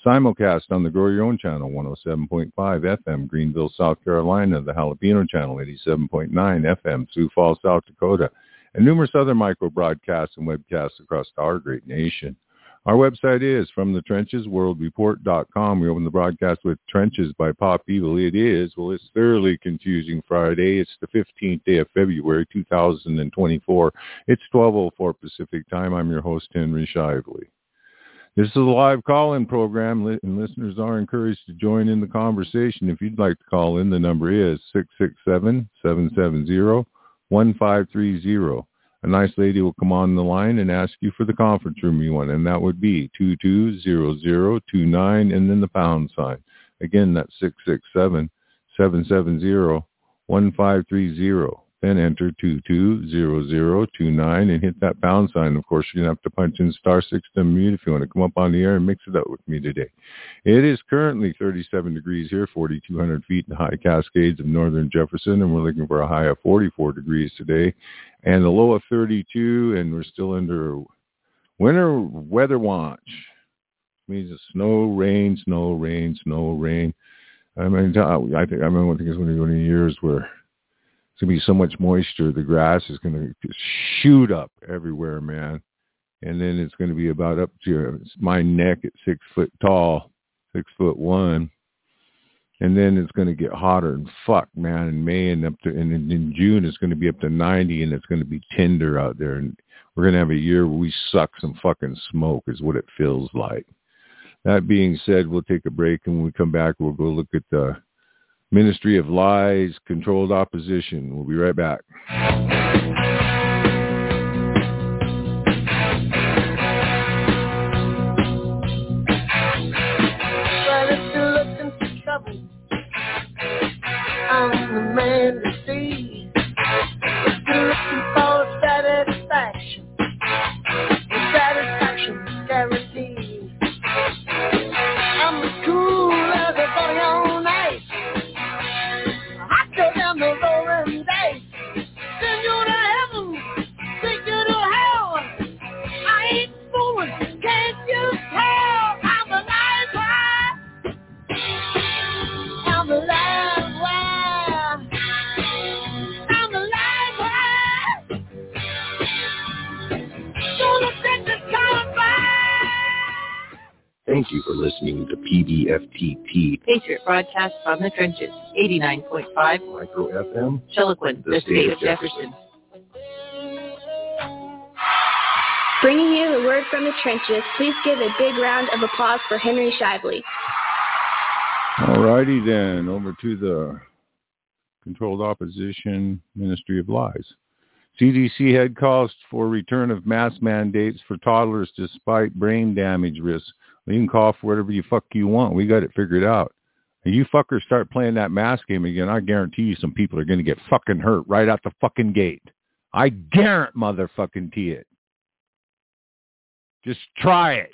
Simulcast on the Grow Your Own channel, 107.5 FM, Greenville, South Carolina, the Jalapeno channel, 87.9 FM, Sioux Falls, South Dakota, and numerous other micro broadcasts and webcasts across our great nation. Our website is FromTheTrenchesWorldReport.com. We open the broadcast with Trenches by Pop Evil. It's thoroughly confusing Friday. It's the 15th day of February, 2024. It's 12:04 Pacific time. I'm your host, Henry Shively. This is a live call-in program, and listeners are encouraged to join in the conversation. If you'd like to call in, the number is 667-770-1530. A nice lady will come on the line and ask you for the conference room you want, and that would be 220029 and then the pound sign. Again, that's 667-770-1530. Then enter 220029 and hit that pound sign. Of course, you're going to have to punch in *6 to unmute if you want to come up on the air and mix it up with me today. It is currently 37 degrees here, 4,200 feet in the high Cascades of northern Jefferson, and we're looking for a high of 44 degrees today and a low of 32, and we're still under winter weather watch. It means it's snow, rain, snow, rain, snow, rain. I mean, I think it's one of the years where it's going to be so much moisture, the grass is going to shoot up everywhere, man. And then it's going to be about up to my neck at 6 foot tall, 6'1". And then it's going to get hotter and man, in May and in June it's going to be up to 90, and it's going to be tender out there. And we're going to have a year where we suck some fucking smoke is what it feels like. That being said, we'll take a break, and when we come back, we'll go look at the Ministry of Lies, Controlled Opposition. We'll be right back. Well, if you're looking for trouble, I'm the man to see. If you're looking for satisfaction guaranteed. I'm as cool as a bunny on ice. Down the rolling dice, send you to heaven, take you to hell. I ain't fooling, can't you tell? I'm alive, I'm alive, I'm alive. Gonna take this time back. Thank you for listening to PBFTT. Patriot broadcast from the trenches, 89.5 Micro FM. Chiloquin, the state of Jefferson. Bringing you the word from the trenches, please give a big round of applause for Henry Shively. All righty then, over to the Controlled Opposition, Ministry of Lies. CDC head calls for return of mask mandates for toddlers despite brain damage risks. You can call for whatever you fuck you want. We got it figured out. And you fuckers start playing that mask game again, I guarantee you some people are going to get fucking hurt right out the fucking gate. I guarantee motherfucking it. Just try it.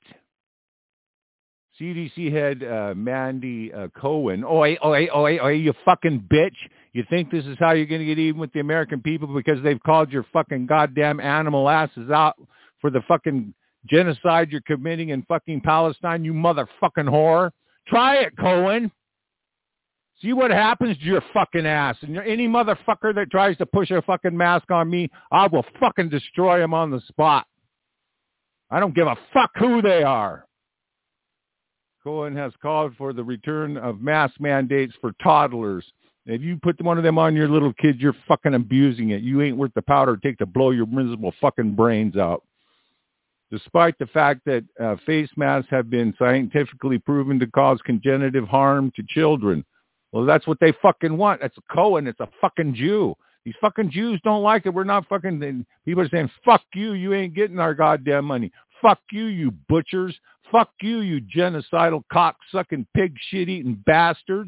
CDC head Mandy Cohen. Oi, you fucking bitch. You think this is how you're going to get even with the American people because they've called your fucking goddamn animal asses out for the fucking genocide you're committing in fucking Palestine, you motherfucking whore. Try it, Cohen. See what happens to your fucking ass. And any motherfucker that tries to push a fucking mask on me, I will fucking destroy him on the spot. I don't give a fuck who they are. Cohen has called for the return of mask mandates for toddlers. If you put one of them on your little kid, you're fucking abusing it. You ain't worth the powder it takes to blow your miserable fucking brains out. Despite the fact that face masks have been scientifically proven to cause congenital harm to children. Well, that's what they fucking want. That's a Cohen. It's a fucking Jew. These fucking Jews don't like it. We're not fucking... People are saying, fuck you. You ain't getting our goddamn money. Fuck you, you butchers. Fuck you, you genocidal, cock-sucking, pig shit-eating bastards.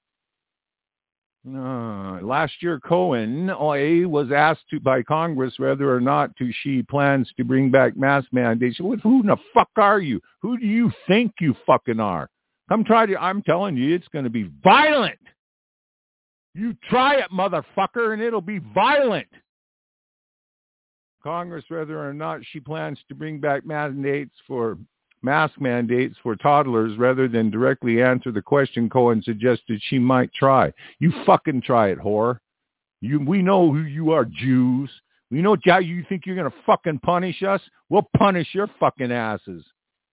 Last year, Cohen was asked by Congress whether or not she plans to bring back mask mandates. Who in the fuck are you? Who do you think you fucking are? I'm telling you, it's going to be violent. You try it, motherfucker, and it'll be violent. Congress whether or not she plans to bring back mandates for mask mandates for toddlers rather than directly answer the question Cohen suggested she might try. You fucking try it, whore. We know who you are, Jews. We know how you think you're going to fucking punish us. We'll punish your fucking asses.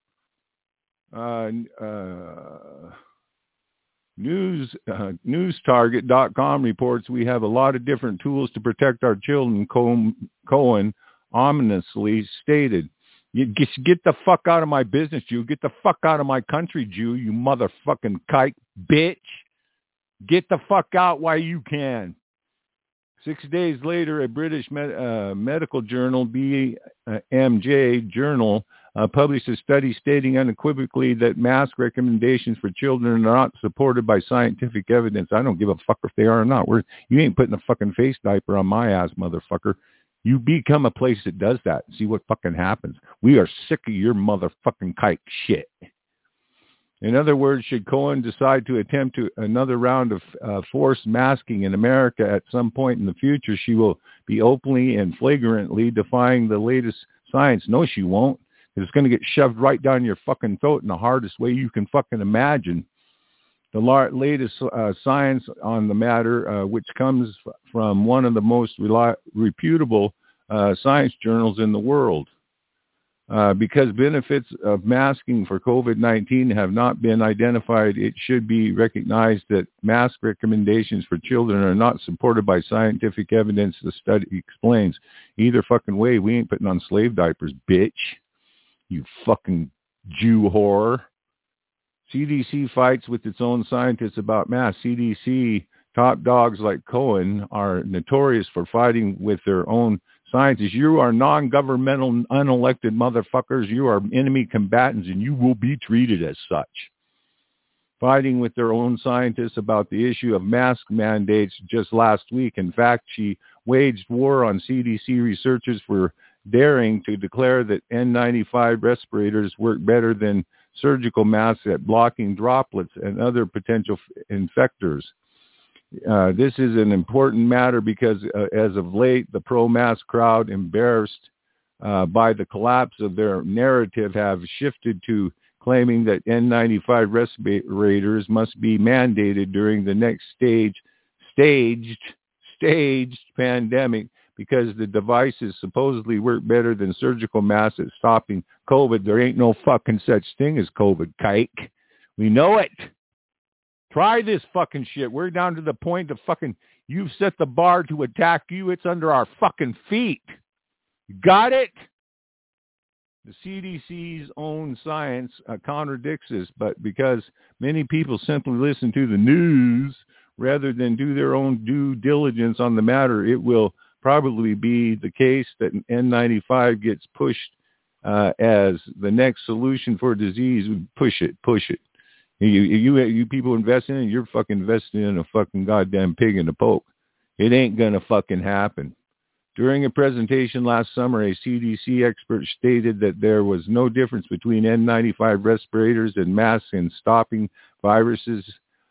NewsTarget.com reports we have a lot of different tools to protect our children, Cohen ominously stated. You get the fuck out of my business, Jew. Get the fuck out of my country, Jew, you motherfucking kike bitch. Get the fuck out while you can. 6 days later, a British medical journal, BMJ Journal, published a study stating unequivocally that mask recommendations for children are not supported by scientific evidence. I don't give a fuck if they are or not. You ain't putting a fucking face diaper on my ass, motherfucker. You become a place that does that. See what fucking happens. We are sick of your motherfucking kike shit. In other words, should Cohen decide to attempt another round of forced masking in America at some point in the future, she will be openly and flagrantly defying the latest science. No, she won't. It's going to get shoved right down your fucking throat in the hardest way you can fucking imagine. The latest science on the matter, which comes from one of the most reputable science journals in the world. Because benefits of masking for COVID-19 have not been identified, it should be recognized that mask recommendations for children are not supported by scientific evidence, the study explains. Either fucking way, we ain't putting on slave diapers, bitch. You fucking Jew whore. CDC fights with its own scientists about masks. CDC top dogs like Cohen are notorious for fighting with their own scientists. You are non-governmental, unelected motherfuckers. You are enemy combatants, and you will be treated as such. Fighting with their own scientists about the issue of mask mandates just last week. In fact, she waged war on CDC researchers for daring to declare that N95 respirators work better than surgical masks at blocking droplets and other potential infectors. This is an important matter because as of late, the pro-mask crowd, embarrassed by the collapse of their narrative, have shifted to claiming that N95 respirators must be mandated during the next staged pandemic because the devices supposedly work better than surgical masks at stopping COVID. There ain't no fucking such thing as COVID, kike. We know it. Try this fucking shit. We're down to the point of fucking, you've set the bar to attack you. It's under our fucking feet. Got it? The CDC's own science contradicts this, but because many people simply listen to the news rather than do their own due diligence on the matter, it will probably be the case that N95 gets pushed as the next solution for disease. Push it. You people investing in it, you're fucking investing in a fucking goddamn pig in the poke. It ain't gonna fucking happen. During a presentation last summer, a CDC expert stated that there was no difference between N95 respirators and masks in stopping viruses.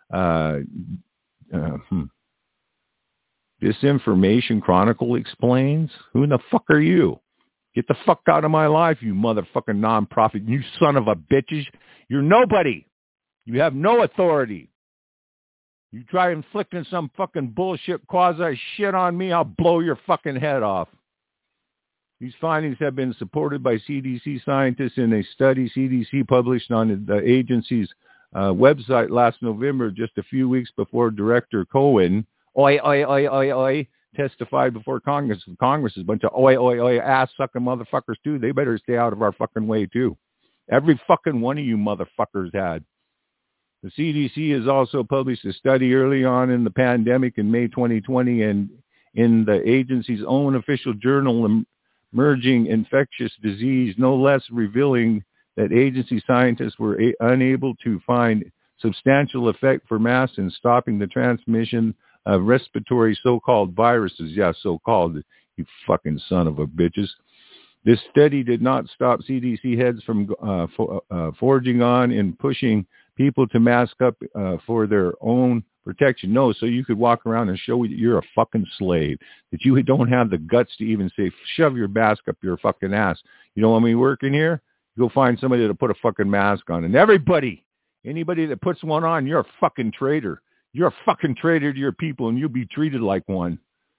Disinformation Chronicle explains. Who in the fuck are you? Get the fuck out of my life, you motherfucking nonprofit. You son of a bitches. You're nobody. You have no authority. You try inflicting some fucking bullshit quasi shit on me, I'll blow your fucking head off. These findings have been supported by CDC scientists in a study CDC published on the agency's website last November, just a few weeks before Director Cohen, testified before Congress. Congress is a bunch of ass-sucking motherfuckers, too. They better stay out of our fucking way, too. Every fucking one of you motherfuckers had. The CDC has also published a study early on in the pandemic in May 2020 and in the agency's own official journal, Emerging Infectious Disease, no less revealing that agency scientists were unable to find substantial effect for masks in stopping the transmission of respiratory so-called viruses. Yeah, so-called, you fucking son of a bitches. This study did not stop CDC heads from forging on and pushing people to mask up for their own protection. No, so you could walk around and show that you're a fucking slave, that you don't have the guts to even say, shove your mask up your fucking ass. You don't want me working here? Go find somebody to put a fucking mask on. And anybody that puts one on, you're a fucking traitor. You're a fucking traitor to your people, and you'll be treated like one.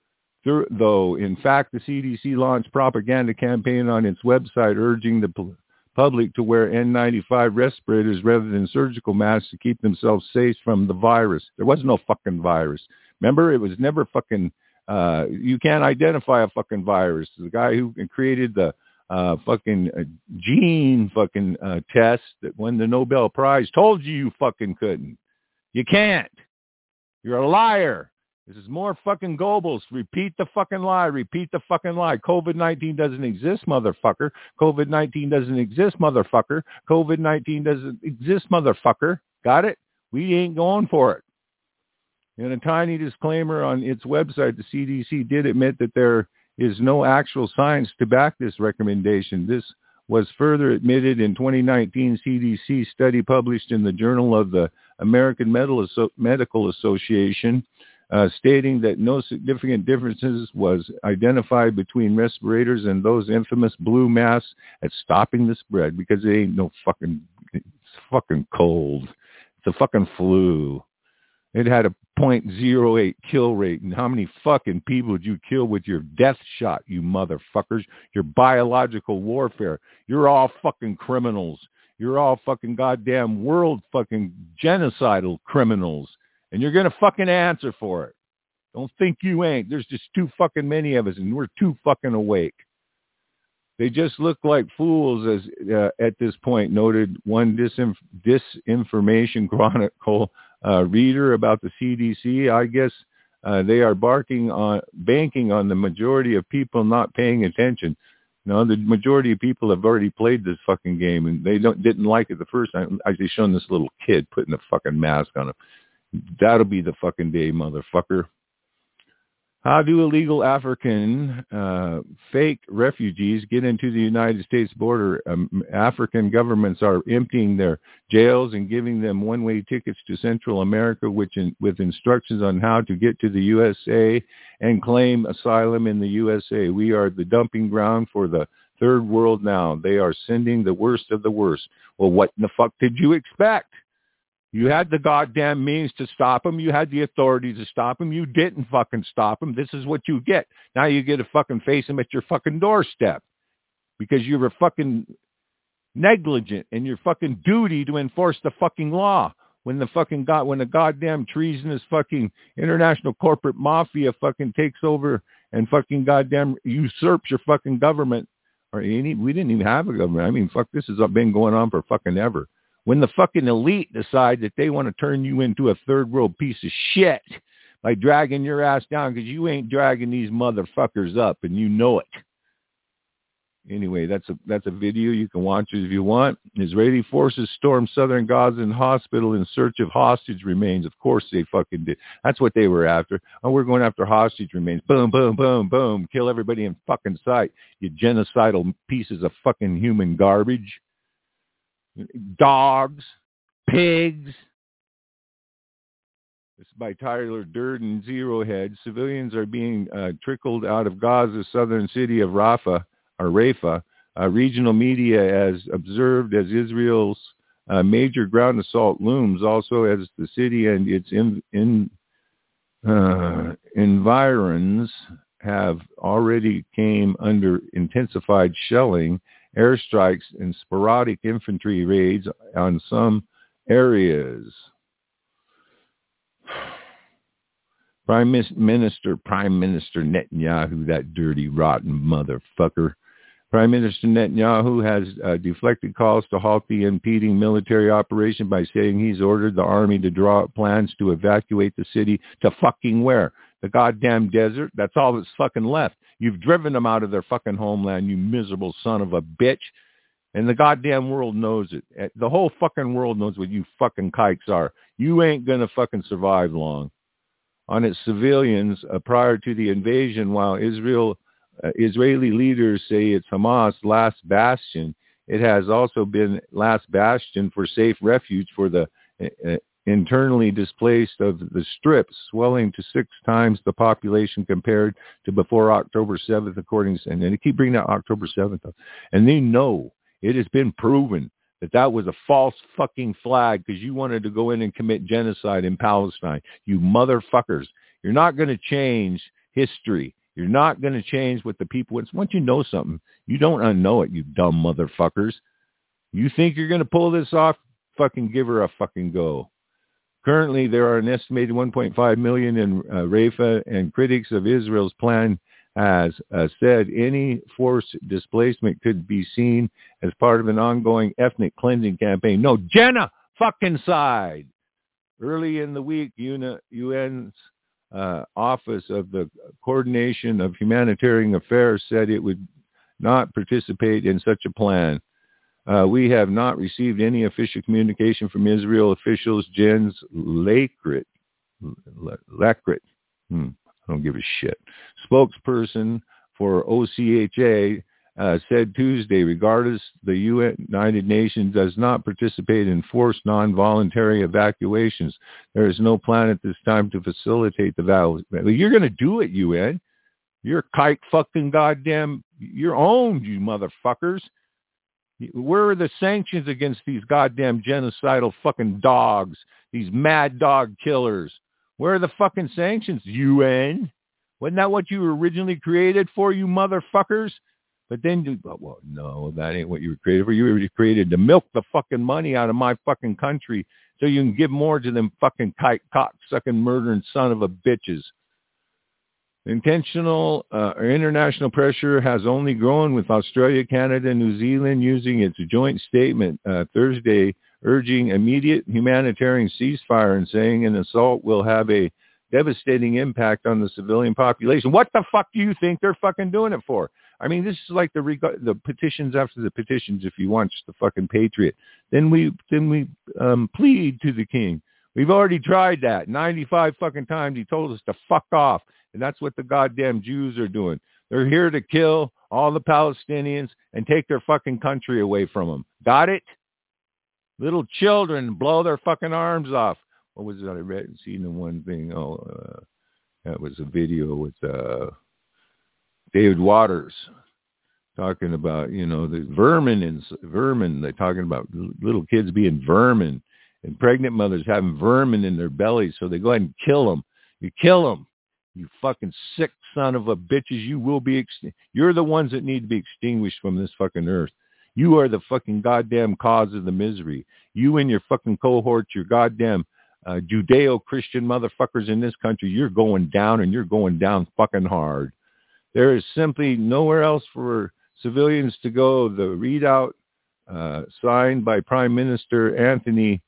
Though, in fact, the CDC launched propaganda campaign on its website urging the public to wear N95 respirators rather than surgical masks to keep themselves safe from the virus. There was no fucking virus. Remember, it was never fucking, you can't identify a fucking virus. The guy who created the fucking gene fucking test that won the Nobel Prize told you fucking couldn't. You can't. You're a liar. This is more fucking Goebbels. Repeat the fucking lie. Repeat the fucking lie. COVID-19 doesn't exist, motherfucker. COVID-19 doesn't exist, motherfucker. COVID-19 doesn't exist, motherfucker. Got it? We ain't going for it. In a tiny disclaimer on its website, the CDC did admit that there is no actual science to back this recommendation. This was further admitted in 2019 CDC study published in the Journal of the American Medical Association, stating that no significant differences was identified between respirators and those infamous blue masks at stopping the spread, because it ain't no fucking, it's fucking cold. It's a fucking flu. It had a 0.08 kill rate. And how many fucking people did you kill with your death shot, you motherfuckers? Your biological warfare. You're all fucking criminals. You're all fucking goddamn world fucking genocidal criminals. And you're going to fucking answer for it. Don't think you ain't. There's just too fucking many of us, and we're too fucking awake. They just look like fools as at this point, noted one disinformation chronicle reader about the CDC. I guess they are banking on the majority of people not paying attention. No, the majority of people have already played this fucking game, and they didn't like it the first time. I just shown this little kid putting a fucking mask on him. That'll be the fucking day, motherfucker. How do illegal African fake refugees get into the United States border? African governments are emptying their jails and giving them one-way tickets to Central America, with instructions on how to get to the USA and claim asylum in the USA. We are the dumping ground for the third world now. They are sending the worst of the worst. Well, what in the fuck did you expect? You had the goddamn means to stop them. You had the authority to stop them. You didn't fucking stop them. This is what you get. Now you get to fucking face them at your fucking doorstep because you were fucking negligent in your fucking duty to enforce the fucking law. When the goddamn treasonous fucking international corporate mafia fucking takes over and fucking goddamn usurps your fucking government, we didn't even have a government. I mean, fuck, this has been going on for fucking ever. When the fucking elite decide that they want to turn you into a third world piece of shit by dragging your ass down because you ain't dragging these motherfuckers up, and you know it. Anyway, that's a video. You can watch it if you want. Israeli forces storm southern Gaza hospital in search of hostage remains. Of course they fucking did. That's what they were after. Oh, we're going after hostage remains. Boom, boom, boom, boom. Kill everybody in fucking sight. You genocidal pieces of fucking human garbage. Dogs, pigs. This is by Tyler Durden, Zero Head. Civilians are being trickled out of Gaza's southern city of Rafah. Regional media has observed as Israel's major ground assault looms, also as the city and its environs have already came under intensified shelling, airstrikes, and sporadic infantry raids on some areas. Prime Minister Netanyahu, that dirty, rotten motherfucker. Prime Minister Netanyahu has deflected calls to halt the impeding military operation by saying he's ordered the army to draw up plans to evacuate the city to fucking where? The goddamn desert? That's all that's fucking left. You've driven them out of their fucking homeland, you miserable son of a bitch. And the goddamn world knows it. The whole fucking world knows what you fucking kikes are. You ain't gonna fucking survive long. On its civilians, prior to the invasion, while Israeli leaders say it's Hamas' last bastion, it has also been last bastion for safe refuge for the internally displaced of the Strip, swelling to 6 times the population compared to before October 7th, and they keep bringing out October 7th up. And they know It has been proven that that was a false fucking flag because you wanted to go in and commit genocide in Palestine. You motherfuckers. You're not going to change history. You're not going to change what the people... Once you know something, you don't unknow it, you dumb motherfuckers. You think you're going to pull this off? Fucking give her a fucking go. Currently, there are an estimated 1.5 million in Rafah, and critics of Israel's plan has said any forced displacement could be seen as part of an ongoing ethnic cleansing campaign. No, genocide. Early in the week, UN's Office of the Coordination of Humanitarian Affairs said it would not participate in such a plan. We have not received any official communication from Israel officials. Jens Lekrit, I don't give a shit, spokesperson for OCHA, said Tuesday, regardless, the United Nations does not participate in forced non-voluntary evacuations. There is no plan at this time to facilitate the evacuation. You're going to do it, UN. You're kike fucking goddamn, you're owned, you motherfuckers. Where are the sanctions against these goddamn genocidal fucking dogs, these mad dog killers? Where are the fucking sanctions, UN? Wasn't that what you were originally created for, you motherfuckers? But then, well, no, that ain't what you were created for. You were created to milk the fucking money out of my fucking country so you can give more to them fucking cock-sucking, murdering son of a bitches. Intentional international pressure has only grown, with Australia, Canada, and New Zealand using its joint statement Thursday, urging immediate humanitarian ceasefire and saying an assault will have a devastating impact on the civilian population. What the fuck do you think they're fucking doing it for? I mean, this is like the petitions after the petitions. If you want the fucking patriot, then we plead to the king. We've already tried that 95 fucking times. He told us to fuck off. And that's what the goddamn Jews are doing. They're here to kill all the Palestinians and take their fucking country away from them. Got it? Little children blow their fucking arms off. What was it I read and seen in one thing? That was a video with David Waters talking about, the vermin. They're talking about little kids being vermin and pregnant mothers having vermin in their bellies. So they go ahead and kill them. You kill them. You fucking sick son of a bitches. You will be you're the ones that need to be extinguished from this fucking earth. You are the fucking goddamn cause of the misery. You and your fucking cohorts, your goddamn Judeo-Christian motherfuckers in this country, you're going down, and you're going down fucking hard. There is simply nowhere else for civilians to go. The readout signed by Prime Minister Anthony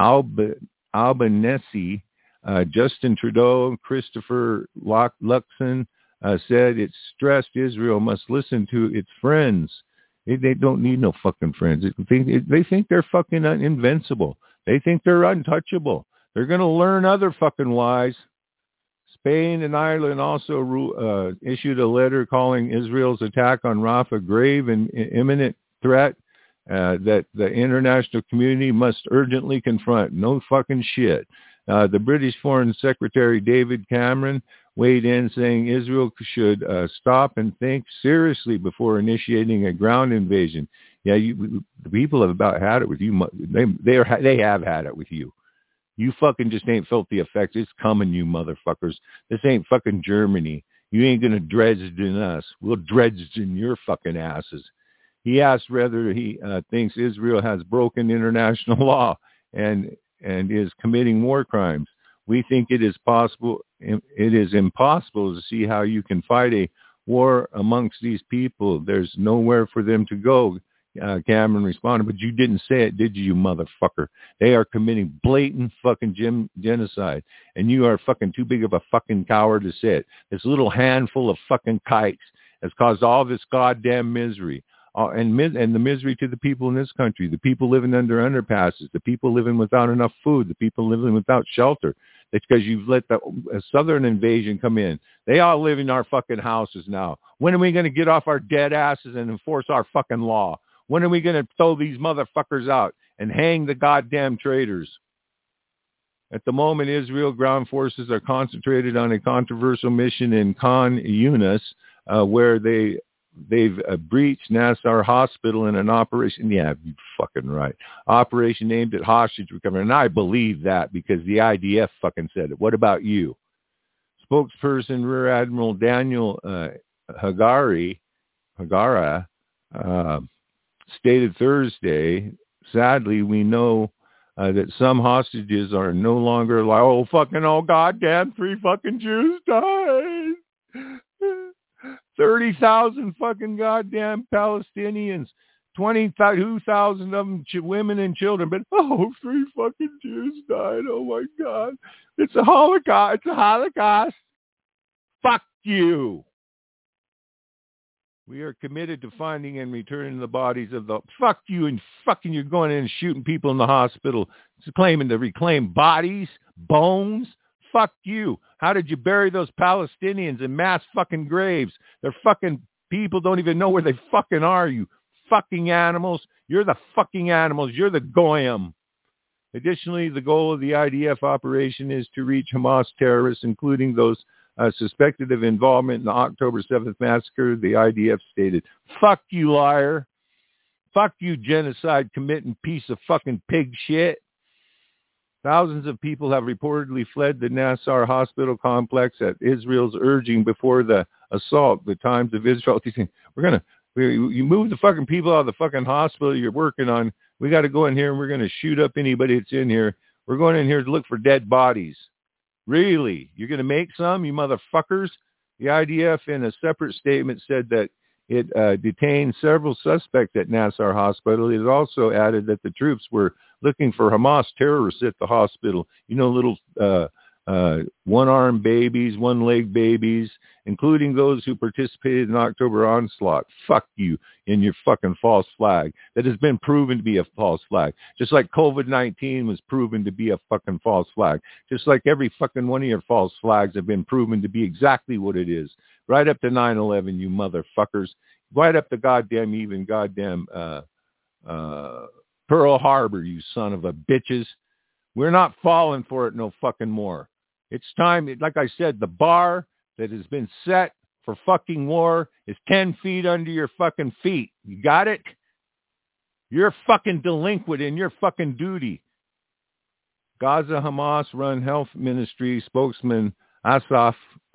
Albanese, Justin Trudeau, and Christopher Luxon said it stressed Israel must listen to its friends. They don't need no fucking friends. They think they're fucking invincible. They think they're untouchable. They're going to learn other fucking lies. Spain and Ireland also issued a letter calling Israel's attack on Rafah grave and imminent threat that the international community must urgently confront. No fucking shit. The British Foreign Secretary David Cameron weighed in, saying Israel should stop and think seriously before initiating a ground invasion. Yeah, the people have about had it with you. They have had it with you. You fucking just ain't felt the effects. It's coming, you motherfuckers. This ain't fucking Germany. You ain't gonna Dresden us. We'll Dresden your fucking asses. He asked whether he thinks Israel has broken international law and is committing war crimes. We think it is possible. It is impossible to see how you can fight a war amongst these people. There's nowhere for them to go. Cameron responded, but you didn't say it, did you, motherfucker? They are committing blatant fucking genocide, and you are fucking too big of a fucking coward to say it. This little handful of fucking kikes has caused all this goddamn misery. And the misery to the people in this country, the people living under underpasses, the people living without enough food, the people living without shelter. It's because you've let the southern invasion come in. They all live in our fucking houses now. When are we going to get off our dead asses and enforce our fucking law? When are we going to throw these motherfuckers out and hang the goddamn traitors? At the moment, Israel ground forces are concentrated on a controversial mission in Khan Yunis, where they they've breached Nassar Hospital in an operation. Yeah, you're fucking right. Operation aimed at hostage recovery. And I believe that because the IDF fucking said it. What about you? Spokesperson Rear Admiral Daniel Hagara stated Thursday, sadly, we know that some hostages are no longer like, goddamn, 3 fucking Jews died. 30,000 fucking goddamn Palestinians, 22,000 of them women and children, but 3 fucking Jews died. Oh my God. It's a Holocaust. It's a Holocaust. Fuck you. We are committed to finding and returning the bodies of the... Fuck you and fucking you're going in and shooting people in the hospital. It's claiming to reclaim bodies, bones. Fuck you. How did you bury those Palestinians in mass fucking graves? Their fucking people don't even know where they fucking are, you fucking animals. You're the fucking animals. You're the goyim. Additionally, the goal of the IDF operation is to reach Hamas terrorists, including those suspected of involvement in the October 7th massacre. The IDF stated, fuck you, liar. Fuck you, genocide committing piece of fucking pig shit. Thousands of people have reportedly fled the Nassar hospital complex at Israel's urging before the assault. The Times of Israel, you move the fucking people out of the fucking hospital you're working on. We got to go in here and we're going to shoot up anybody that's in here. We're going in here to look for dead bodies. Really? You're going to make some, you motherfuckers? The IDF in a separate statement said that it detained several suspects at Nassar Hospital. It also added that the troops were looking for Hamas terrorists at the hospital. You know, little one-armed babies, one-leg babies, including those who participated in October onslaught. Fuck you and your fucking false flag. That has been proven to be a false flag. Just like COVID-19 was proven to be a fucking false flag. Just like every fucking one of your false flags have been proven to be exactly what it is. Right up to 9/11, you motherfuckers. Right up to goddamn Pearl Harbor, you son of a bitches. We're not falling for it no fucking more. It's time, like I said, the bar that has been set for fucking war is 10 feet under your fucking feet. You got it? You're fucking delinquent in your fucking duty. Gaza Hamas-run health ministry spokesman Ashraf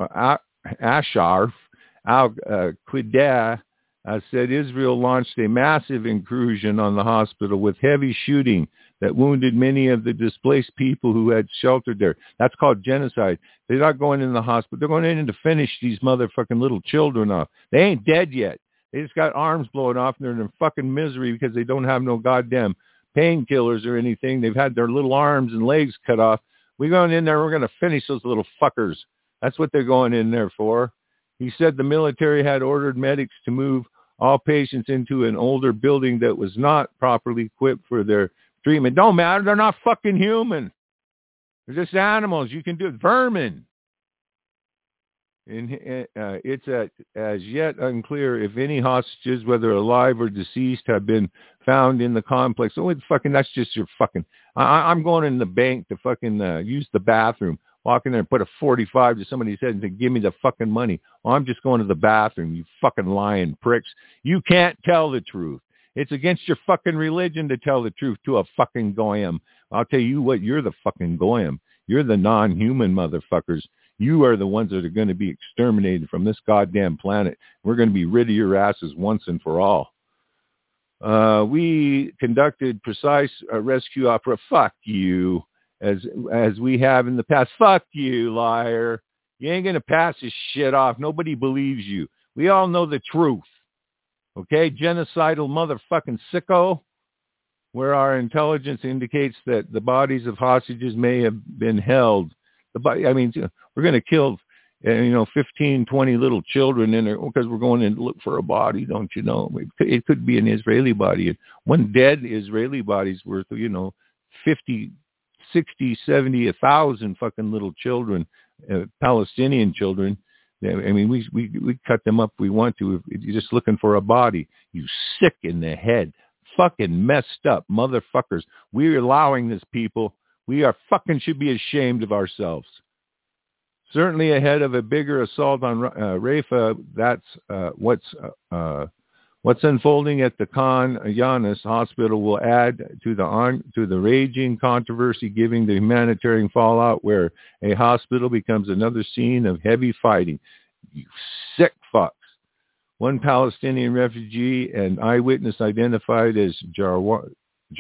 al-Qudda said Israel launched a massive incursion on the hospital with heavy shooting that wounded many of the displaced people who had sheltered there. That's called genocide. They're not going in the hospital. They're going in to finish these motherfucking little children off. They ain't dead yet. They just got arms blown off and they're in fucking misery because they don't have no goddamn painkillers or anything. They've had their little arms and legs cut off. We're going in there. We're going to finish those little fuckers. That's what they're going in there for. He said the military had ordered medics to move all patients into an older building that was not properly equipped for their treatment. Don't matter. They're not fucking human. They're just animals. You can do it. Vermin. And it's as yet unclear if any hostages, whether alive or deceased, have been found in the complex. Oh, fucking, that's just your fucking... I'm going in the bank to fucking use the bathroom. Walk in there and put a 45 to somebody's head and say, give me the fucking money. Oh, I'm just going to the bathroom, you fucking lying pricks. You can't tell the truth. It's against your fucking religion to tell the truth to a fucking goyim. I'll tell you what, you're the fucking goyim. You're the non-human motherfuckers. You are the ones that are going to be exterminated from this goddamn planet. We're going to be rid of your asses once and for all. We conducted precise rescue opera. Fuck you. As we have in the past. Fuck you, liar. You ain't going to pass this shit off. Nobody believes you. We all know the truth. Okay? Genocidal motherfucking sicko. Where our intelligence indicates that the bodies of hostages may have been held. We're going to kill, 15, 20 little children in there because we're going in to look for a body, don't you know? It could be an Israeli body. One dead Israeli body's worth, 50, 60, 70, 1,000 fucking little children, Palestinian children. We cut them up if we want to. If you're just looking for a body, you sick in the head, fucking messed up motherfuckers. We're allowing this people. We are fucking should be ashamed of ourselves. Certainly ahead of a bigger assault on Rafah. That's what's unfolding at the Khan Yunis hospital will add to the raging controversy, giving the humanitarian fallout where a hospital becomes another scene of heavy fighting. You sick fucks. One Palestinian refugee and eyewitness identified as Jarwan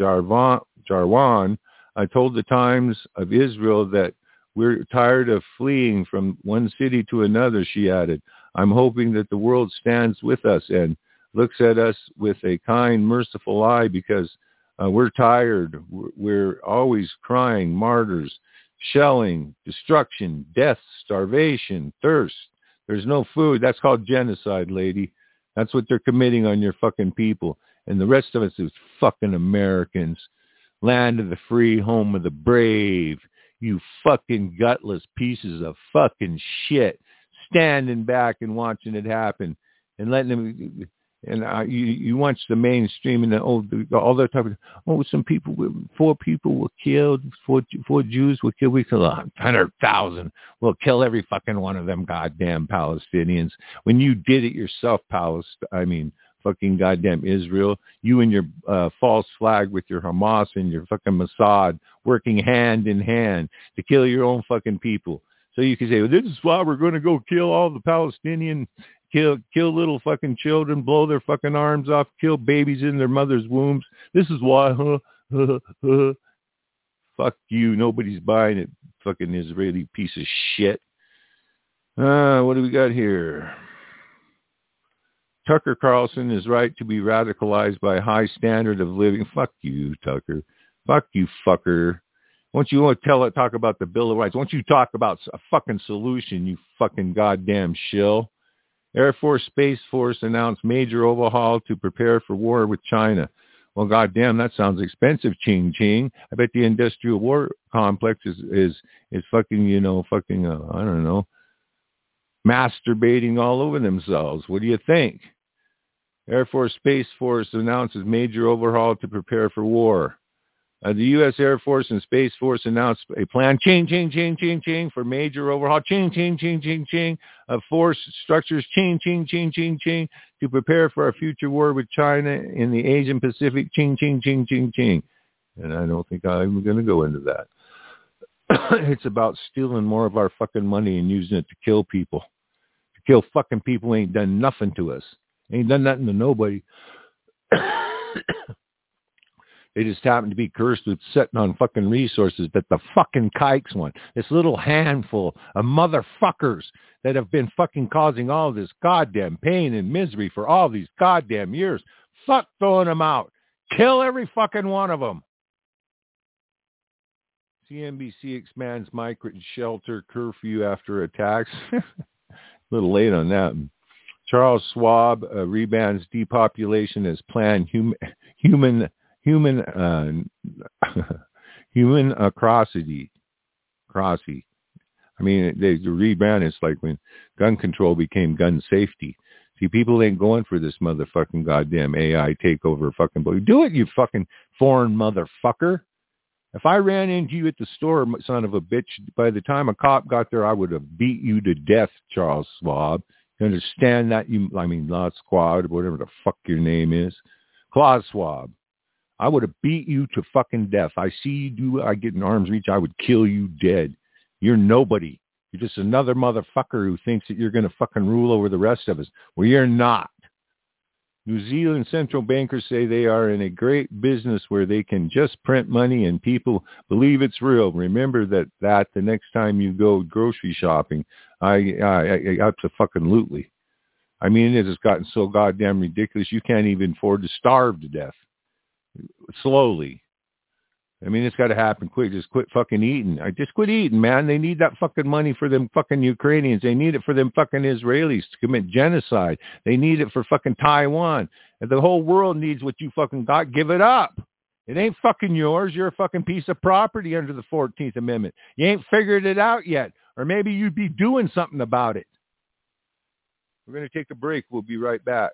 told the Times of Israel that we're tired of fleeing from one city to another, she added. I'm hoping that the world stands with us and looks at us with a kind, merciful eye because we're tired. We're always crying, martyrs, shelling, destruction, death, starvation, thirst. There's no food. That's called genocide, lady. That's what they're committing on your fucking people. And the rest of us is fucking Americans. Land of the free, home of the brave. You fucking gutless pieces of fucking shit. Standing back and watching it happen. And letting them... And you watch the mainstream and all the time. Some people, 4 people were killed. 4 Jews were killed. We kill 100,000. We'll kill every fucking one of them goddamn Palestinians. When you did it yourself, fucking goddamn Israel, you and your false flag with your Hamas and your fucking Mossad working hand in hand to kill your own fucking people. So you can say, well, this is why we're going to go kill all the Palestinian. Kill little fucking children, blow their fucking arms off, kill babies in their mother's wombs. This is why, Fuck you. Nobody's buying it, fucking Israeli piece of shit. What do we got here? Tucker Carlson is right to be radicalized by a high standard of living. Fuck you, Tucker. Fuck you, fucker. Once you want to talk about the Bill of Rights, once you talk about a fucking solution, you fucking goddamn shill. Air Force Space Force announced major overhaul to prepare for war with China. Well, goddamn, that sounds expensive, ching ching. I bet the industrial war complex is fucking, I don't know, masturbating all over themselves. What do you think? Air Force Space Force announces major overhaul to prepare for war. The U.S. Air Force and Space Force announced a plan, for major overhaul, of force structures, to prepare for a future war with China in the Asian Pacific, And I don't think I'm going to go into that. It's about stealing more of our fucking money and using it to kill people. To kill fucking people who ain't done nothing to us. Ain't done nothing to nobody. They just happen to be cursed with sitting on fucking resources that the fucking kikes want. This little handful of motherfuckers that have been fucking causing all this goddamn pain and misery for all these goddamn years. Fuck throwing them out. Kill every fucking one of them. CNBC expands migrant shelter curfew after attacks. A little late on that. Charles Schwab rebans depopulation as planned. Human atrocity. I mean, the rebrand is like when gun control became gun safety. See, people ain't going for this motherfucking goddamn AI takeover fucking boy. Do it, you fucking foreign motherfucker. If I ran into you at the store, son of a bitch, by the time a cop got there, I would have beat you to death, Charles Schwab. You understand that? Not Squad, whatever the fuck your name is. Klaus Schwab. I would have beat you to fucking death. I see you do, I get in arm's reach, I would kill you dead. You're nobody. You're just another motherfucker who thinks that you're going to fucking rule over the rest of us. Well, you're not. New Zealand central bankers say they are in a great business where they can just print money and people believe it's real. Remember that the next time you go grocery shopping, I absolutely. I mean, it has gotten so goddamn ridiculous. You can't even afford to starve to death. Slowly. I mean, it's got to happen quick. Just quit fucking eating. Just quit eating, man. They need that fucking money for them fucking Ukrainians. They need it for them fucking Israelis to commit genocide. They need it for fucking Taiwan. And the whole world needs what you fucking got. Give it up. It ain't fucking yours. You're a fucking piece of property under the 14th Amendment. You ain't figured it out yet. Or maybe you'd be doing something about it. We're going to take a break. We'll be right back.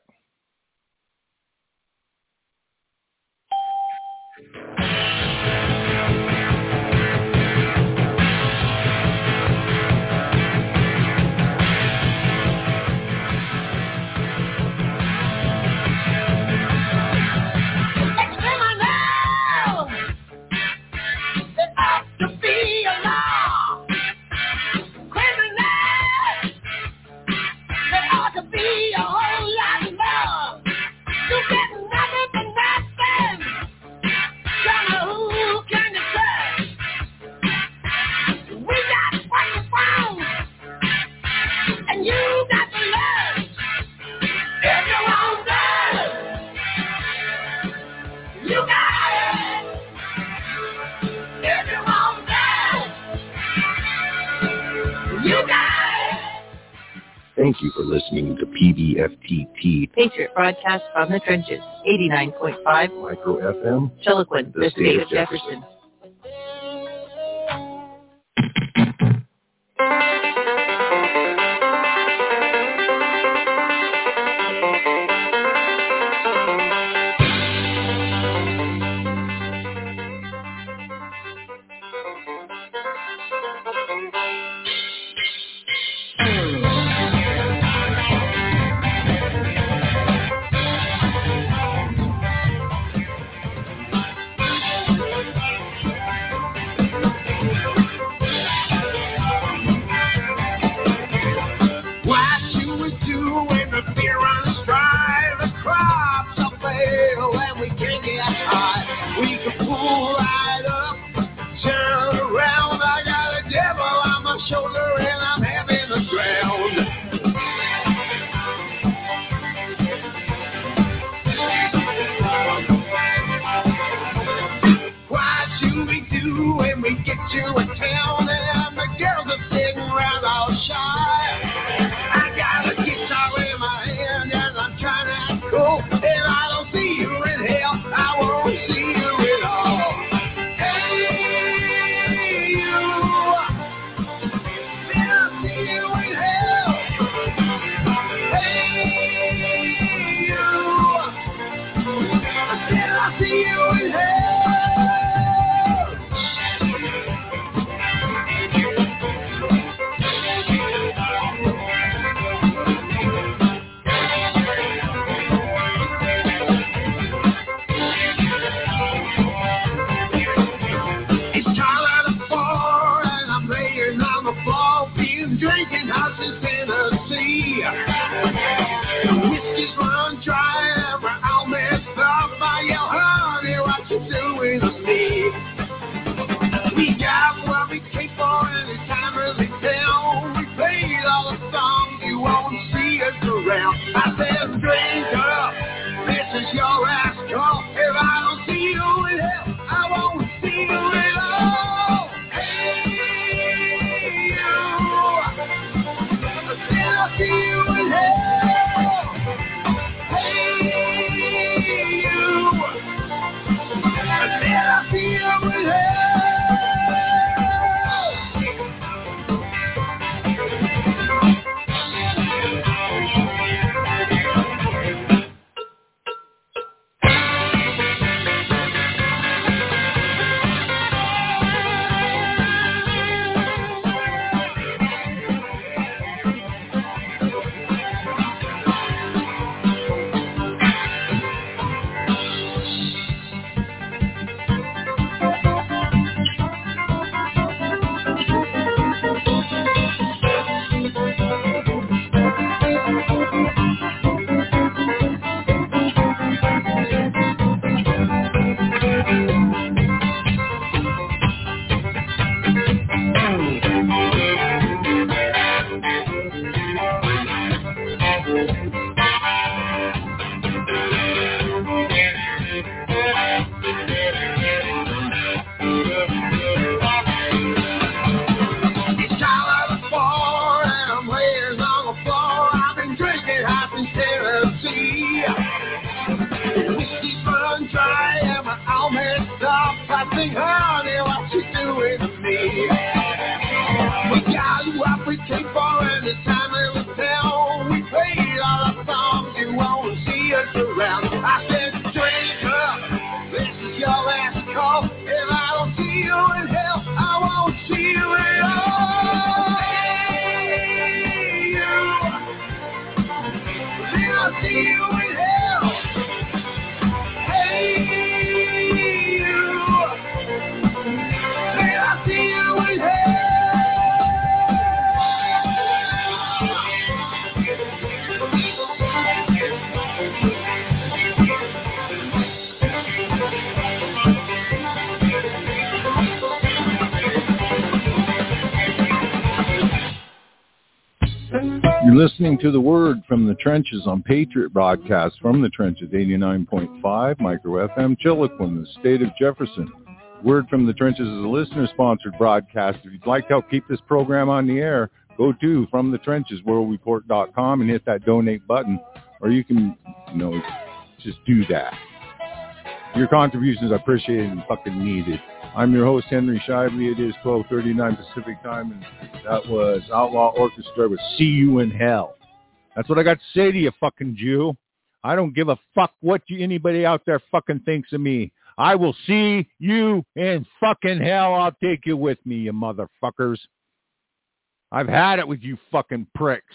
Thank you for listening to PBFTT. Patriot Broadcast from the Trenches, 89.5 Micro FM. Chiloquin, the state of Jefferson. You're listening to The Word from the Trenches on Patriot Broadcast from the Trenches, 89.5 Micro FM, Chiloquin, the state of Jefferson. Word from the Trenches is a listener-sponsored broadcast. If you'd like to help keep this program on the air, go to FromTheTrenches, worldreport.com, and hit that donate button, or you can, just do that. Your contributions are appreciated and fucking needed. I'm your host, Henry Shively. It is 12:39 Pacific time, and that was Outlaw Orchestra with See You in Hell. That's what I got to say to you, fucking Jew. I don't give a fuck what anybody out there fucking thinks of me. I will see you in fucking hell. I'll take you with me, you motherfuckers. I've had it with you fucking pricks.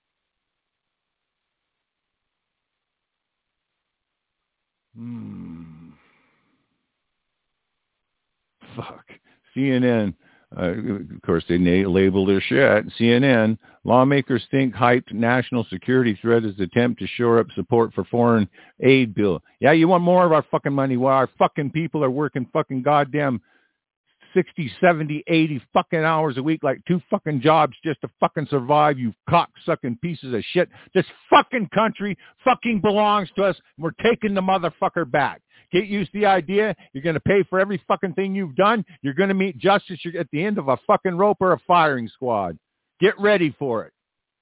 Fuck. CNN. Of course, they label their shit. CNN. Lawmakers think hyped national security threat is attempt to shore up support for foreign aid bill. Yeah, you want more of our fucking money while our fucking people are working fucking goddamn 60, 70, 80 fucking hours a week, like 2 fucking jobs just to fucking survive, you cock-sucking pieces of shit. This fucking country fucking belongs to us. We're taking the motherfucker back. Get used to the idea. You're going to pay for every fucking thing you've done. You're going to meet justice at the end of a fucking rope or a firing squad. Get ready for it.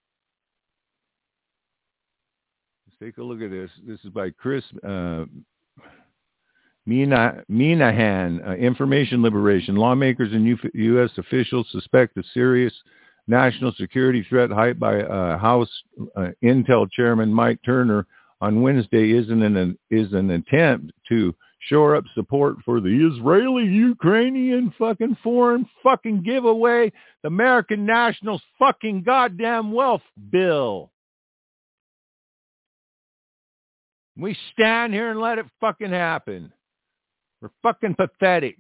Let's take a look at this. This is by Chris Minahan. Information liberation. Lawmakers and U.S. officials suspect a serious national security threat hyped by House Intel Chairman Mike Turner on Wednesday is an attempt to shore up support for the Israeli-Ukrainian fucking foreign fucking giveaway, the American Nationals fucking goddamn wealth bill. We stand here and let it fucking happen. We're fucking pathetic.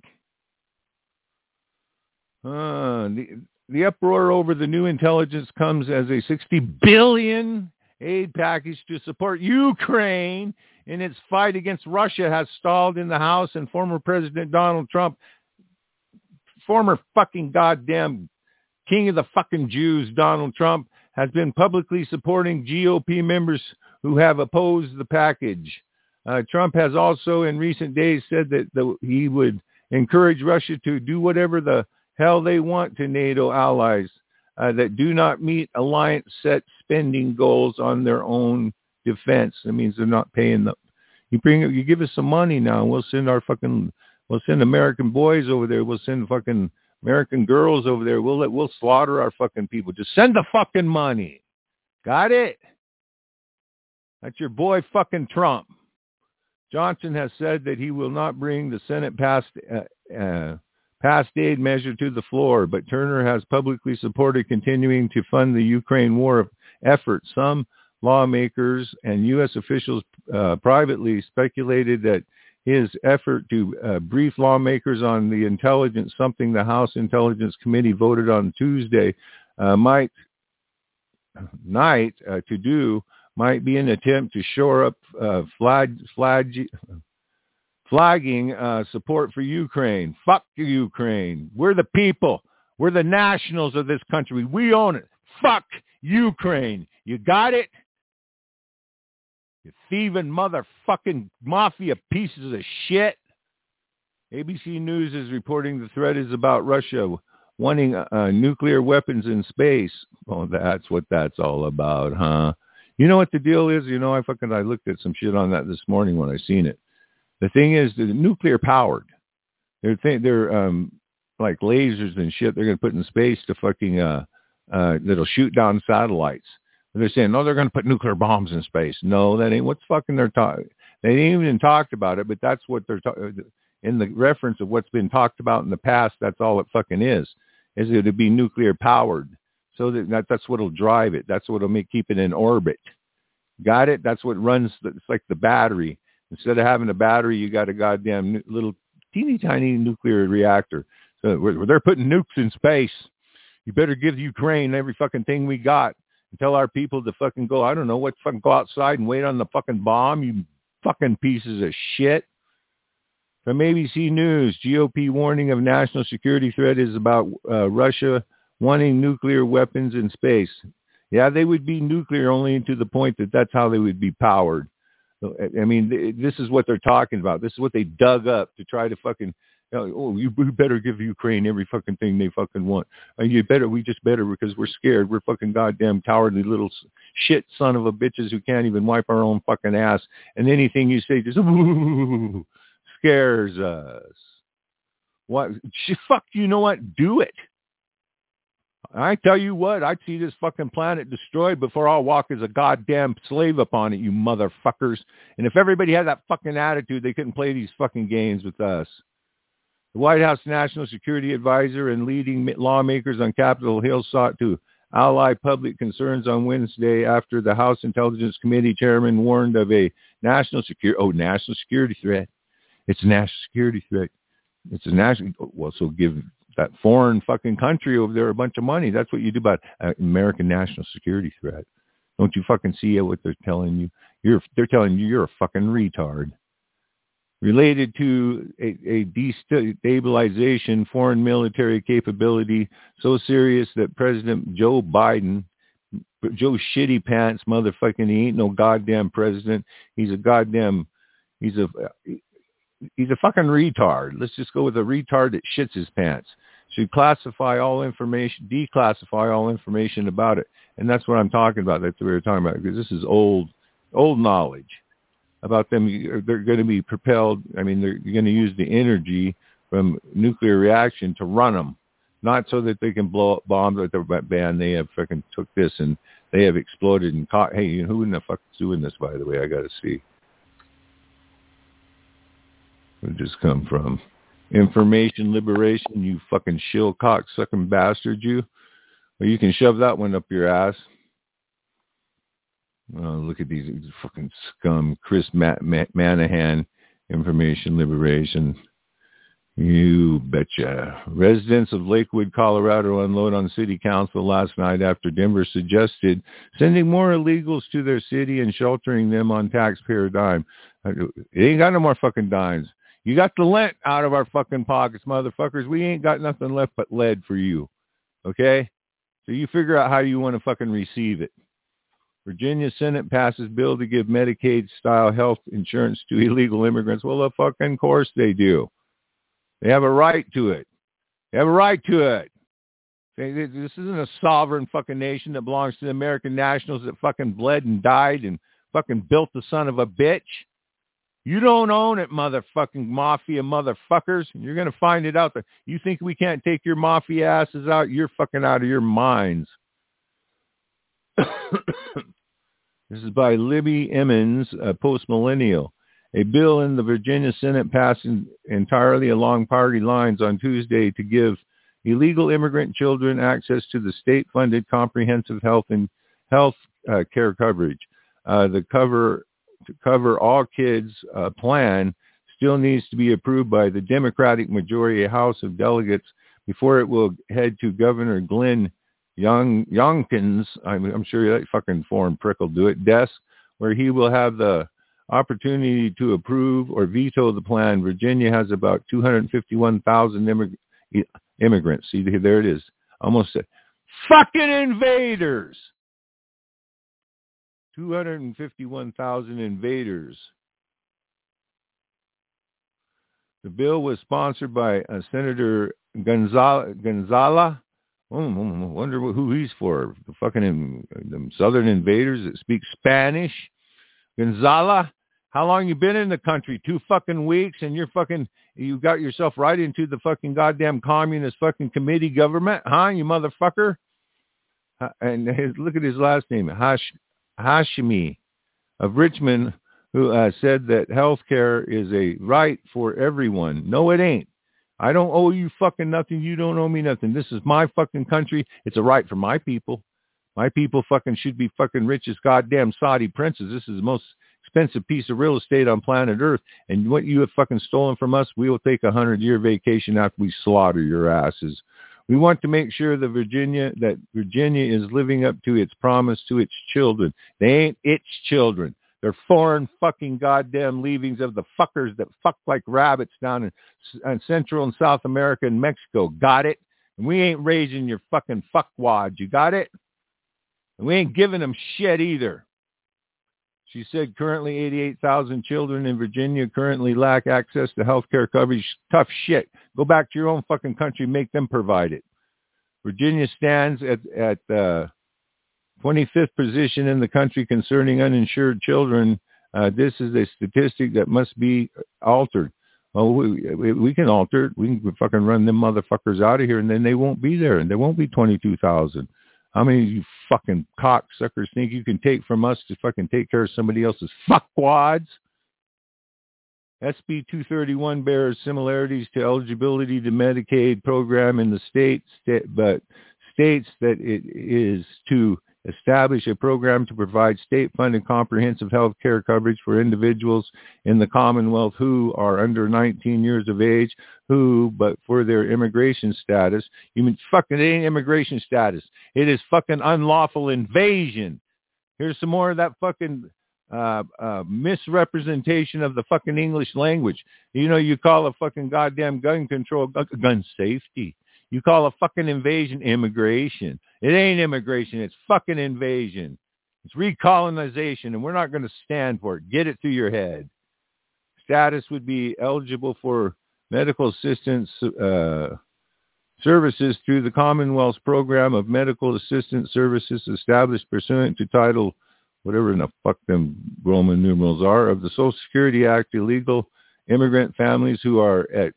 The uproar over the new intelligence comes as a $60 billion aid package to support Ukraine in its fight against Russia has stalled in the House, and former President Donald Trump, former fucking goddamn king of the fucking Jews, Donald Trump, has been publicly supporting GOP members who have opposed the package. Trump has also in recent days said that he would encourage Russia to do whatever the hell they want to NATO allies that do not meet alliance set spending goals on their own defense. That means they're not paying you give us some money now, and we'll send American boys over there. We'll send fucking American girls over there. We'll slaughter our fucking people. Just send the fucking money. Got it? That's your boy fucking Trump. Johnson has said that he will not bring the Senate passed aid measure to the floor, but Turner has publicly supported continuing to fund the Ukraine war effort. Some lawmakers and U.S. officials privately speculated that his effort to brief lawmakers on the intelligence, something the House Intelligence Committee voted on Tuesday might be an attempt to shore up flagging support for Ukraine. Fuck Ukraine. We're the people. We're the nationals of this country. We own it. Fuck Ukraine. You got it? You thieving motherfucking mafia pieces of shit. ABC News is reporting the threat is about Russia wanting nuclear weapons in space. Oh, that's what that's all about, huh? You know what the deal is? I looked at some shit on that this morning when I seen it. The thing is, they're nuclear powered. They're like lasers and shit. They're going to put in space to fucking that'll shoot down satellites. And they're saying, no, they're going to put nuclear bombs in space. No, that ain't what's fucking they're talking. They ain't even talked about it, but that's what they're talking. In the reference of what's been talked about in the past, that's all it fucking is it to be nuclear powered. So that's what'll drive it. That's what'll keep it in orbit. Got it? That's what runs. It's like the battery. Instead of having a battery, you got a goddamn little teeny tiny nuclear reactor. So they're putting nukes in space. You better give Ukraine every fucking thing we got and tell our people to fucking go, I don't know, fucking go outside and wait on the fucking bomb, you fucking pieces of shit. From ABC News, GOP warning of national security threat is about Russia wanting nuclear weapons in space. Yeah, they would be nuclear only to the point that that's how they would be powered. I mean, this is what they're talking about. This is what they dug up to try to fucking We better give Ukraine every fucking thing they fucking want. We just better because we're scared. We're fucking goddamn cowardly little shit son of a bitches who can't even wipe our own fucking ass. And anything you say just scares us. What? Fuck, you know what? Do it. I tell you what, I'd see this fucking planet destroyed before I'll walk as a goddamn slave upon it, you motherfuckers. And if everybody had that fucking attitude, they couldn't play these fucking games with us. The White House National Security Advisor and leading lawmakers on Capitol Hill sought to allay public concerns on Wednesday after the House Intelligence Committee chairman warned of a national security threat. It's a national security threat. It's a national, well, so give that foreign fucking country over there a bunch of money. That's what you do about American national security threat. Don't you fucking see what they're telling you? They're telling you you're a fucking retard. Related to a destabilization foreign military capability so serious that President Joe Biden, Joe Shitty Pants motherfucking, he ain't no goddamn president. He's a fucking retard. Let's just go with a retard that shits his pants. Should declassify all information about it. And that's what I'm talking about. That's what we were talking about, because this is old knowledge about them. They're going to be propelled. I mean, they're going to use the energy from nuclear reaction to run them, not so that they can blow up bombs like the band. They have fucking took this and they have exploded and caught. Hey, who in the fuck is doing this, by the way? I got to see. Where'd this come from? Information liberation, you fucking shill cock sucking bastard, you. Well, you can shove that one up your ass. Look at these fucking scum. Chris Manahan, information liberation. You betcha. Residents of Lakewood, Colorado unload on city council last night after Denver suggested sending more illegals to their city and sheltering them on taxpayer dime. It ain't got no more fucking dimes. You got the lint out of our fucking pockets, motherfuckers. We ain't got nothing left but lead for you. Okay? So you figure out how you want to fucking receive it. Virginia Senate passes bill to give Medicaid-style health insurance to illegal immigrants. Well, of fucking course they do. They have a right to it. They have a right to it. This isn't a sovereign fucking nation that belongs to the American nationals that fucking bled and died and fucking built the son of a bitch. You don't own it, motherfucking mafia motherfuckers. You're going to find it out there. You think we can't take your mafia asses out? You're fucking out of your minds. This is by Libby Emmons, a post-millennial. A bill in the Virginia Senate passed entirely along party lines on Tuesday to give illegal immigrant children access to the state-funded comprehensive health care coverage. To cover all kids plan still needs to be approved by the Democratic majority House of Delegates before it will head to Governor Glenn Youngkin's, I'm sure that fucking foreign prick will do it, desk, where he will have the opportunity to approve or veto the plan. Virginia has about 251,000 immigrants. See, there it is. Almost said, fucking invaders. 251,000 invaders. The bill was sponsored by Senator Gonzala. I wonder who he's for. The fucking them southern invaders that speak Spanish. Gonzala, how long you been in the country? 2 fucking weeks, and you got yourself right into the fucking goddamn communist fucking committee government, huh? You motherfucker. And look at his last name, Hashimi of Richmond, who said that health care is a right for everyone. No, it ain't. I don't owe you fucking nothing. You don't owe me nothing. This is my fucking country. It's a right for my people. My people fucking should be fucking rich as goddamn Saudi princes. This is the most expensive piece of real estate on planet Earth. And what you have fucking stolen from us, we will take a 100-year vacation after we slaughter your asses. We want to make sure that Virginia is living up to its promise to its children. They ain't its children. They're foreign fucking goddamn leavings of the fuckers that fuck like rabbits down in Central and South America and Mexico. Got it? And we ain't raising your fucking fuckwads. You got it? And we ain't giving them shit either. She said currently 88,000 children in Virginia currently lack access to health care coverage. Tough shit. Go back to your own fucking country. Make them provide it. Virginia stands at 25th position in the country concerning uninsured children. This is a statistic that must be altered. Well, we can alter it. We can fucking run them motherfuckers out of here, and then they won't be there, and there won't be 22,000. How many of you fucking cocksuckers think you can take from us to fucking take care of somebody else's fuckwads? SB 231 bears similarities to eligibility to Medicaid program in the but states that it is to establish a program to provide state-funded comprehensive health care coverage for individuals in the Commonwealth who are under 19 years of age, but for their immigration status. You mean fucking, it ain't immigration status. It is fucking unlawful invasion. Here's some more of that fucking misrepresentation of the fucking English language. You know, you call a fucking goddamn gun control, gun safety. You call a fucking invasion immigration. It ain't immigration. It's fucking invasion. It's recolonization, and we're not going to stand for it. Get it through your head. Status would be eligible for medical assistance services through the Commonwealth's program of medical assistance services established pursuant to Title, whatever in the fuck them Roman numerals are, of the Social Security Act. Illegal immigrant families who are at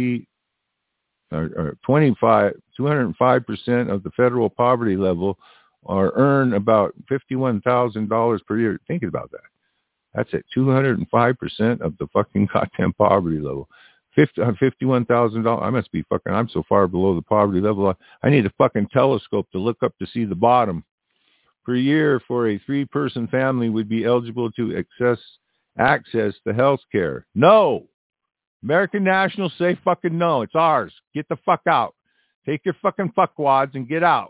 205% of the federal poverty level earn about $51,000 per year. Think about that. That's at 205% of the fucking goddamn poverty level. $51,000. I must be fucking, I'm so far below the poverty level. I need a fucking telescope to look up to see the bottom. Per year for a 3-person family would be eligible to access to health care. No. American National say fucking no. It's ours. Get the fuck out. Take your fucking fuckwads and get out.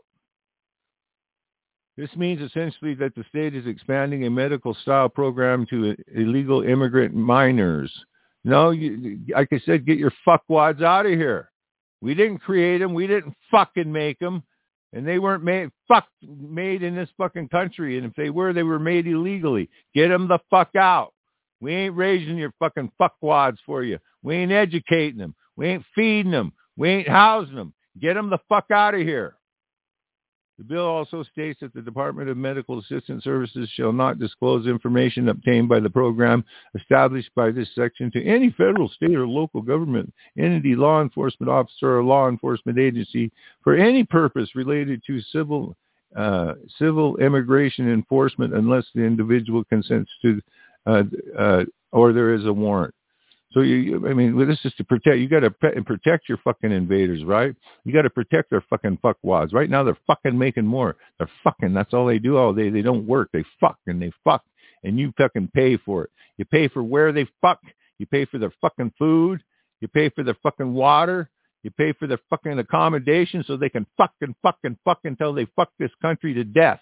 This means essentially that the state is expanding a medical-style program to illegal immigrant minors. No, like I said, get your fuckwads out of here. We didn't create them. We didn't fucking make them. And they weren't made in this fucking country. And if they were made illegally. Get them the fuck out. We ain't raising your fucking fuckwads for you. We ain't educating them. We ain't feeding them. We ain't housing them. Get them the fuck out of here. The bill also states that the Department of Medical Assistance Services shall not disclose information obtained by the program established by this section to any federal, state, or local government entity, law enforcement officer, or law enforcement agency for any purpose related to civil immigration enforcement unless the individual consents to or there is a warrant. So this is to protect. You got to protect your fucking invaders, right? You got to protect their fucking fuckwads. Right now, they're fucking making more. They're fucking. That's all they do all day. They don't work. They fuck, and you fucking pay for it. You pay for where they fuck. You pay for their fucking food. You pay for their fucking water. You pay for their fucking accommodation so they can fuck until they fuck this country to death.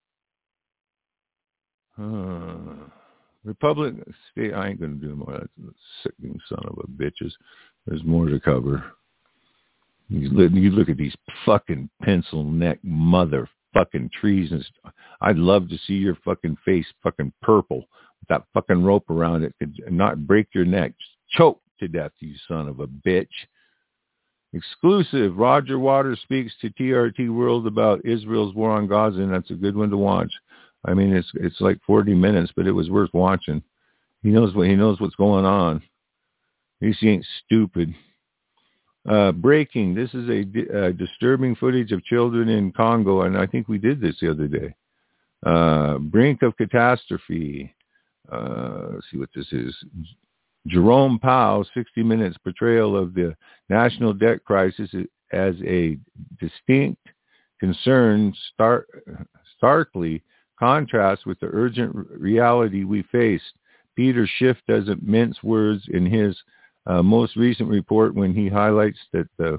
Republic state, I ain't going to do more. That's a sickening son of a bitches. There's more to cover. You look at these fucking pencil neck motherfucking trees. And I'd love to see your fucking face fucking purple with that fucking rope around it. Could not break your neck. Choke to death, you son of a bitch. Exclusive. Roger Waters speaks to TRT World about Israel's war on Gaza, and that's a good one to watch. I mean, it's like 40 minutes, but it was worth watching. He knows what's going on. He ain't stupid. Breaking. This is a disturbing footage of children in Congo, and I think we did this the other day. Brink of catastrophe. Let's see what this is. Jerome Powell, 60 Minutes portrayal of the national debt crisis as a distinct concern starkly contrast with the urgent reality we face. Peter Schiff doesn't mince words in his most recent report when he highlights the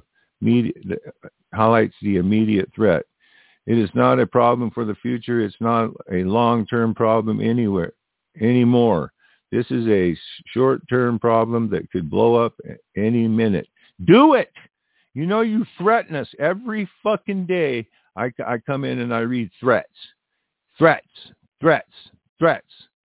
immediate threat. It is not a problem for the future. It's not a long-term problem anymore. This is a short-term problem that could blow up any minute. Do it! You know, you threaten us every fucking day. I come in and I read threats. Threats.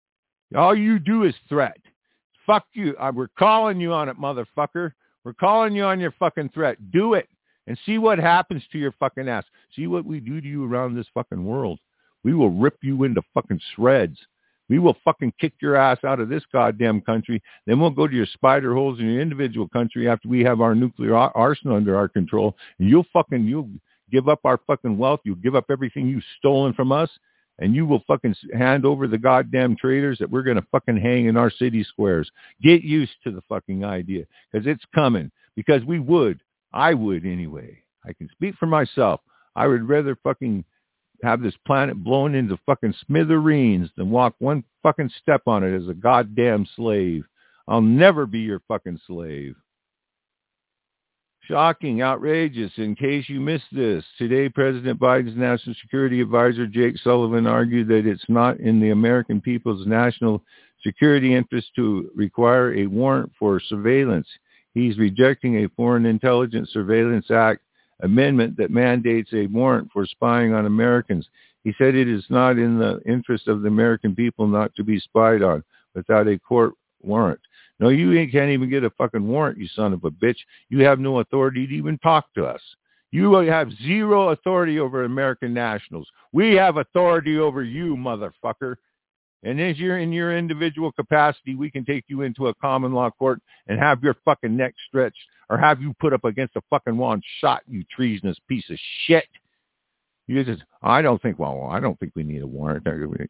All you do is threat. Fuck you. We're calling you on it, motherfucker. We're calling you on your fucking threat. Do it and see what happens to your fucking ass. See what we do to you around this fucking world. We will rip you into fucking shreds. We will fucking kick your ass out of this goddamn country. Then we'll go to your spider holes in your individual country after we have our nuclear arsenal under our control. And you'll give up our fucking wealth. You'll give up everything you've stolen from us. And you will fucking hand over the goddamn traitors that we're going to fucking hang in our city squares. Get used to the fucking idea. Because it's coming. Because I would anyway. I can speak for myself. I would rather fucking have this planet blown into fucking smithereens than walk one fucking step on it as a goddamn slave. I'll never be your fucking slave. Shocking, outrageous. In case you missed this, today President Biden's National Security Advisor Jake Sullivan argued that it's not in the American people's national security interest to require a warrant for surveillance. He's rejecting a Foreign Intelligence Surveillance Act amendment that mandates a warrant for spying on Americans. He said it is not in the interest of the American people not to be spied on without a court warrant. No, you can't even get a fucking warrant, you son of a bitch. You have no authority to even talk to us. You have zero authority over American nationals. We have authority over you, motherfucker. And as you're in your individual capacity, we can take you into a common law court and have your fucking neck stretched or have you put up against a fucking wall and shot, you treasonous piece of shit. You just, I don't think we need a warrant.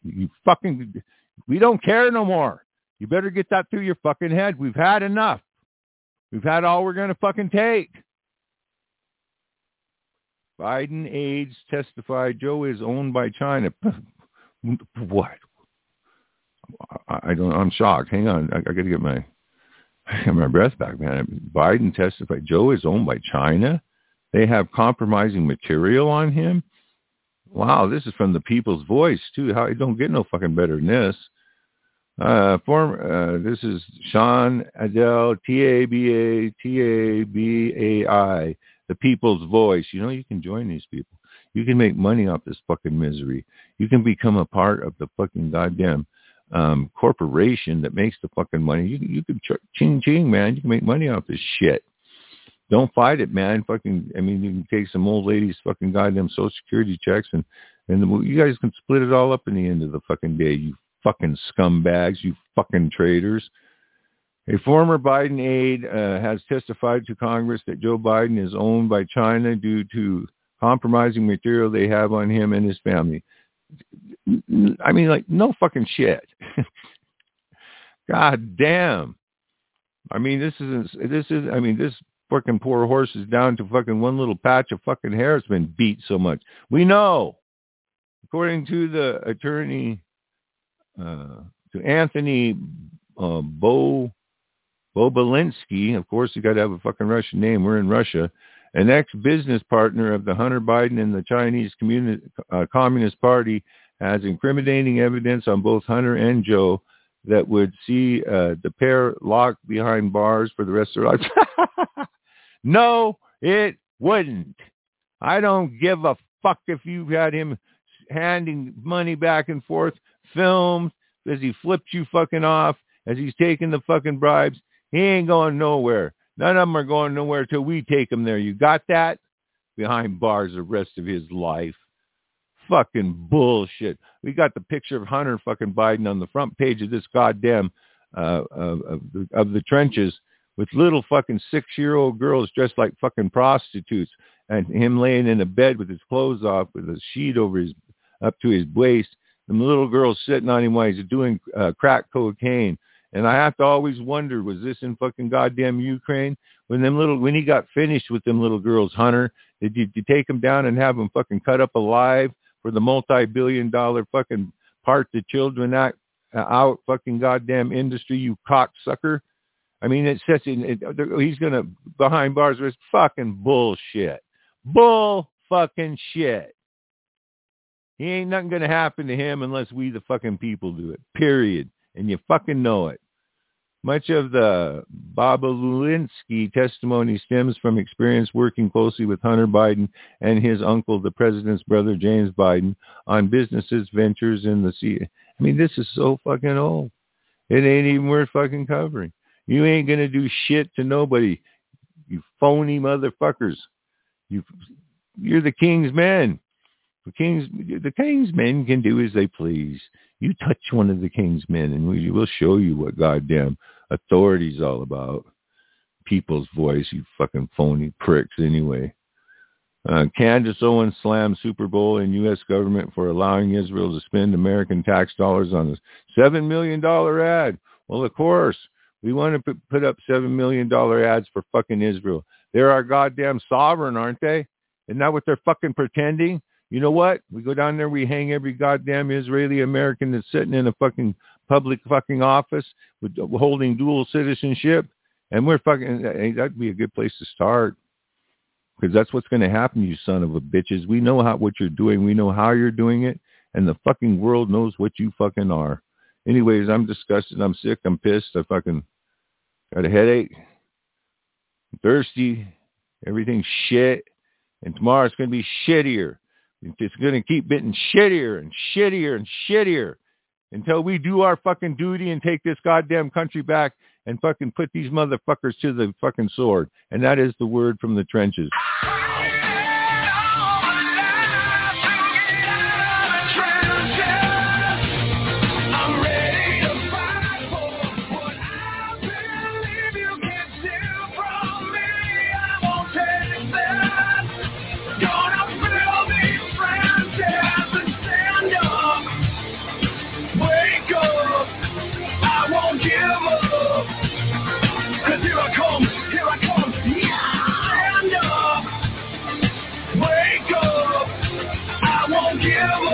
We don't care no more. You better get that through your fucking head. We've had enough. We've had all we're going to fucking take. Biden aides testify Joe is owned by China. What? I'm shocked. Hang on. I got to get my breath back, man. Biden testified Joe is owned by China. They have compromising material on him. Wow, this is from the People's Voice, too. How don't get no fucking better than this. This is Sean Adel, Tabai, the People's Voice. You know, you can join these people. You can make money off this fucking misery. You can become a part of the fucking goddamn corporation that makes the fucking money. You can ching, man. You can make money off this shit. Don't fight it, man. You can take some old lady's fucking goddamn Social Security checks and you guys can split it all up in the end of the fucking day, you fucking scumbags, you fucking traitors. A former Biden aide has testified to Congress that Joe Biden is owned by China due to compromising material they have on him and his family. I mean, like, no fucking shit. God damn. This fucking poor horse is down to fucking one little patch of fucking hair. It's been beat so much. We know, according to the attorney, to Anthony Bobulinski, of course, you got to have a fucking Russian name. We're in Russia. An ex-business partner of the Hunter Biden and the Chinese Communist Party has incriminating evidence on both Hunter and Joe that would see the pair locked behind bars for the rest of their lives. No, it wouldn't. I don't give a fuck if you had him handing money back and forth, filmed as he flipped you fucking off, as he's taking the fucking bribes. He ain't going nowhere. None of them are going nowhere till we take him there. You got that? Behind bars the rest of his life. Fucking bullshit. We got the picture of Hunter fucking Biden on the front page of this goddamn of the trenches with little fucking 6-year-old girls dressed like fucking prostitutes and him laying in a bed with his clothes off with a sheet over his up to his waist. And the little girls sitting on him while he's doing crack cocaine. And I have to always wonder, was this in fucking goddamn Ukraine? When he got finished with them little girls, Hunter, did you take them down and have them fucking cut up alive for the multi-billion-dollar fucking Part the Children Act out fucking goddamn industry, you cocksucker? I mean, it says he's going to behind bars. It's fucking bullshit. Bull fucking shit. He ain't nothing going to happen to him unless we the fucking people do it, period. And you fucking know it. Much of the Bobulinski testimony stems from experience working closely with Hunter Biden and his uncle, the president's brother, James Biden, on businesses, ventures in the sea. I mean, this is so fucking old. It ain't even worth fucking covering. You ain't going to do shit to nobody. You phony motherfuckers. You're the king's men. The king's men can do as they please. You touch one of the king's men and we will show you what goddamn authority's all about. People's voice, you fucking phony pricks anyway. Candace Owens slammed Super Bowl and U.S. government for allowing Israel to spend American tax dollars on a $7 million ad. Well, of course, we want to put up $7 million ads for fucking Israel. They're our goddamn sovereign, aren't they? Isn't that what they're fucking pretending? You know what? We go down there, we hang every goddamn Israeli American that's sitting in a fucking public fucking office with holding dual citizenship. And we're fucking, that'd be a good place to start. Because that's what's going to happen, you son of a bitches. We know what you're doing. We know how you're doing it. And the fucking world knows what you fucking are. Anyways, I'm disgusted. I'm sick. I'm pissed. I fucking got a headache. I'm thirsty. Everything's shit. And tomorrow it's going to be shittier. It's going to keep getting shittier and shittier and shittier until we do our fucking duty and take this goddamn country back and fucking put these motherfuckers to the fucking sword. And that is the word from the trenches. Give